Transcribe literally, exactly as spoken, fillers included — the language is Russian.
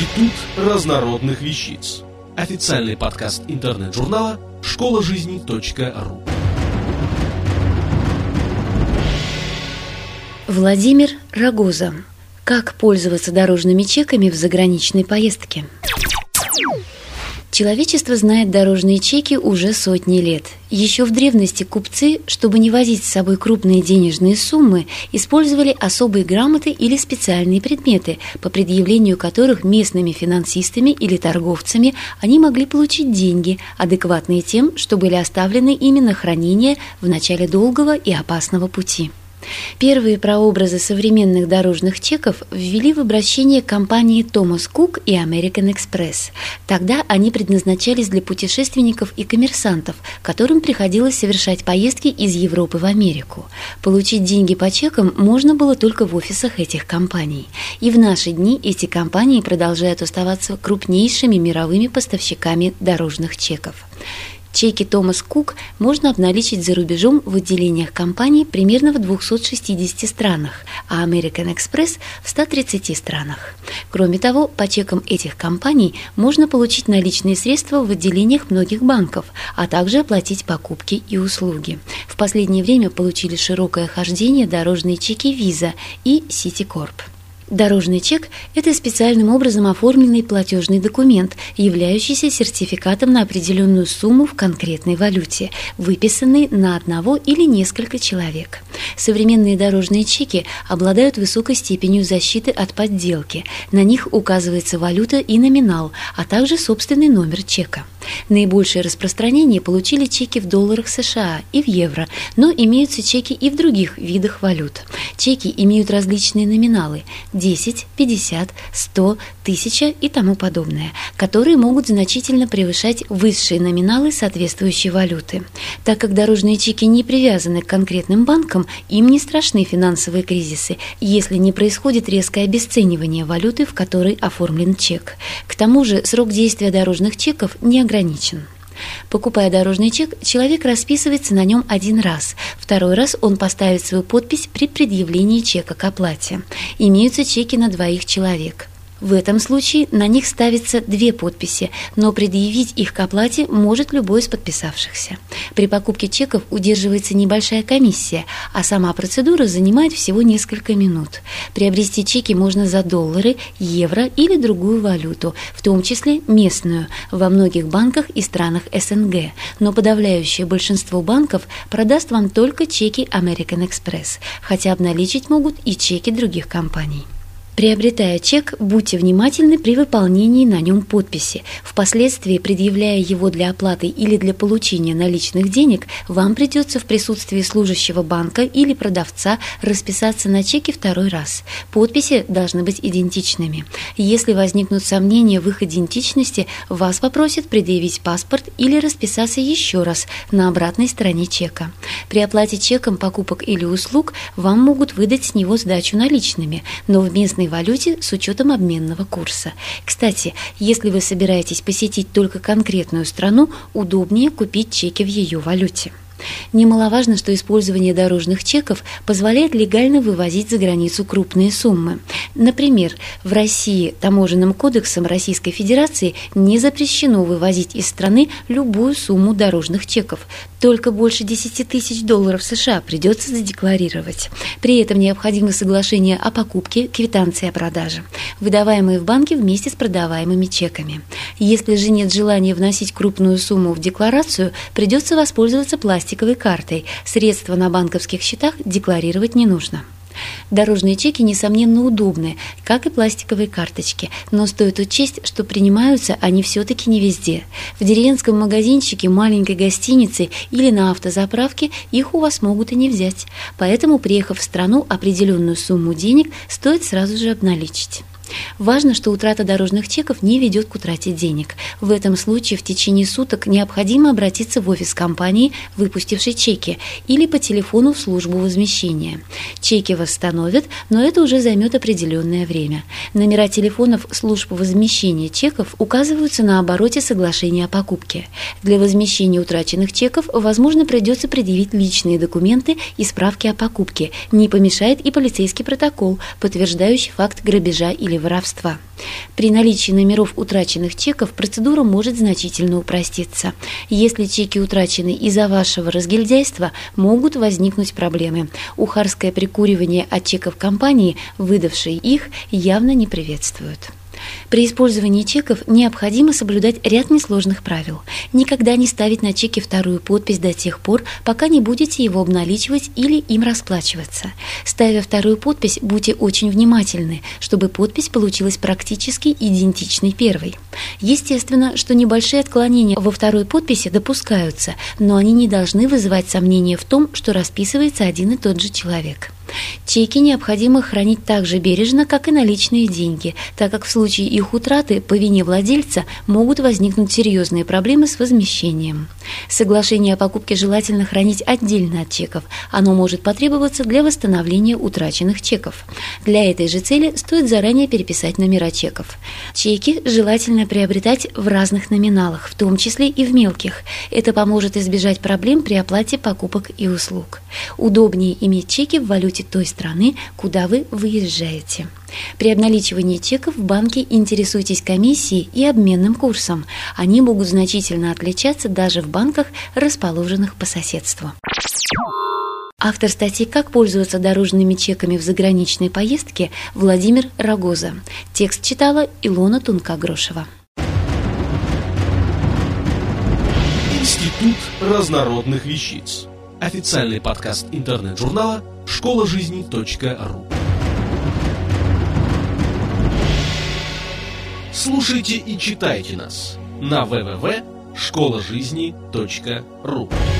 Институт разнородных вещиц. Официальный подкаст интернет-журнала школа жизни точка ру. Владимир Рогоза. Как пользоваться дорожными чеками в заграничной поездке? Человечество знает дорожные чеки уже сотни лет. Еще в древности купцы, чтобы не возить с собой крупные денежные суммы, использовали особые грамоты или специальные предметы, по предъявлению которых местными финансистами или торговцами они могли получить деньги, адекватные тем, что были оставлены ими на хранение в начале долгого и опасного пути. Первые прообразы современных дорожных чеков ввели в обращение компании Томас Кук и American Express. Тогда они предназначались для путешественников и коммерсантов, которым приходилось совершать поездки из Европы в Америку. Получить деньги по чекам можно было только в офисах этих компаний. И в наши дни эти компании продолжают оставаться крупнейшими мировыми поставщиками дорожных чеков. Чеки Томас Кук можно обналичить за рубежом в отделениях компаний примерно в двухстах шестидесяти странах, а American Express в ста тридцати странах. Кроме того, по чекам этих компаний можно получить наличные средства в отделениях многих банков, а также оплатить покупки и услуги. В последнее время получили широкое хождение дорожные чеки Visa и Citicorp. Дорожный чек – это специальным образом оформленный платежный документ, являющийся сертификатом на определенную сумму в конкретной валюте, выписанный на одного или несколько человек. Современные дорожные чеки обладают высокой степенью защиты от подделки. На них указывается валюта и номинал, а также собственный номер чека. Наибольшее распространение получили чеки в долларах США и в евро, но имеются чеки и в других видах валют. Чеки имеют различные номиналы – десять, пятьдесят, сто, тысяча и тому подобное, которые могут значительно превышать высшие номиналы соответствующей валюты. Так как дорожные чеки не привязаны к конкретным банкам, им не страшны финансовые кризисы, если не происходит резкое обесценивание валюты, в которой оформлен чек. К тому же срок действия дорожных чеков не ограничен. Покупая дорожный чек, человек расписывается на нем один раз. Второй раз он поставит свою подпись при предъявлении чека к оплате. Имеются чеки на двоих человек. В этом случае на них ставятся две подписи, но предъявить их к оплате может любой из подписавшихся. При покупке чеков удерживается небольшая комиссия, а сама процедура занимает всего несколько минут. Приобрести чеки можно за доллары, евро или другую валюту, в том числе местную, во многих банках и странах эс эн гэ, но подавляющее большинство банков продаст вам только чеки American Express, хотя обналичить могут и чеки других компаний. Приобретая чек, будьте внимательны при выполнении на нем подписи. Впоследствии, предъявляя его для оплаты или для получения наличных денег, вам придется в присутствии служащего банка или продавца расписаться на чеке второй раз. Подписи должны быть идентичными. Если возникнут сомнения в их идентичности, вас попросят предъявить паспорт или расписаться еще раз на обратной стороне чека. При оплате чеком покупок или услуг вам могут выдать с него сдачу наличными, но в местной валюте с учетом обменного курса. Кстати, если вы собираетесь посетить только конкретную страну, удобнее купить чеки в ее валюте. Немаловажно, что использование дорожных чеков позволяет легально вывозить за границу крупные суммы. Например, в России таможенным кодексом Российской Федерации не запрещено вывозить из страны любую сумму дорожных чеков. Только больше десяти тысяч долларов США придется задекларировать. При этом необходимо соглашение о покупке, квитанции о продаже, выдаваемые в банке вместе с продаваемыми чеками. Если же нет желания вносить крупную сумму в декларацию, придется воспользоваться пластиковой картой. Средства на банковских счетах декларировать не нужно. Дорожные чеки, несомненно, удобны, как и пластиковые карточки, но стоит учесть, что принимаются они все-таки не везде. В деревенском магазинчике, маленькой гостинице или на автозаправке их у вас могут и не взять. Поэтому, приехав в страну, определенную сумму денег стоит сразу же обналичить. Важно, что утрата дорожных чеков не ведет к утрате денег. В этом случае в течение суток необходимо обратиться в офис компании, выпустившей чеки, или по телефону в службу возмещения. Чеки восстановят, но это уже займет определенное время. Номера телефонов служб возмещения чеков указываются на обороте соглашения о покупке. Для возмещения утраченных чеков, возможно, придется предъявить личные документы и справки о покупке. Не помешает и полицейский протокол, подтверждающий факт грабежа или воровства. При наличии номеров утраченных чеков процедура может значительно упроститься. Если чеки утрачены из-за вашего разгильдяйства, могут возникнуть проблемы. Ухарское прикуривание от чеков компании, выдавшей их, явно не приветствуют. При использовании чеков необходимо соблюдать ряд несложных правил. Никогда не ставить на чеке вторую подпись до тех пор, пока не будете его обналичивать или им расплачиваться. Ставя вторую подпись, будьте очень внимательны, чтобы подпись получилась практически идентичной первой. Естественно, что небольшие отклонения во второй подписи допускаются, но они не должны вызывать сомнения в том, что расписывается один и тот же человек. Чеки необходимо хранить так же бережно, как и наличные деньги, так как в случае их утраты по вине владельца могут возникнуть серьезные проблемы с возмещением. Соглашение о покупке желательно хранить отдельно от чеков. Оно может потребоваться для восстановления утраченных чеков. Для этой же цели стоит заранее переписать номера чеков. Чеки желательно приобретать в разных номиналах, в том числе и в мелких. Это поможет избежать проблем при оплате покупок и услуг. Удобнее иметь чеки в валюте той страны, куда вы выезжаете. При обналичивании чеков в банке интересуйтесь комиссией и обменным курсом. Они могут значительно отличаться даже в банках, расположенных по соседству. Автор статьи «Как пользоваться дорожными чеками в заграничной поездке» Владимир Рогоза. Текст читала Илона Тунка-Грошева. Институт разнородных вещиц. Официальный подкаст интернет-журнала школа жизни точка ру. Слушайте и читайте нас на дабл ю дабл ю дабл ю точка школа жизни точка ру.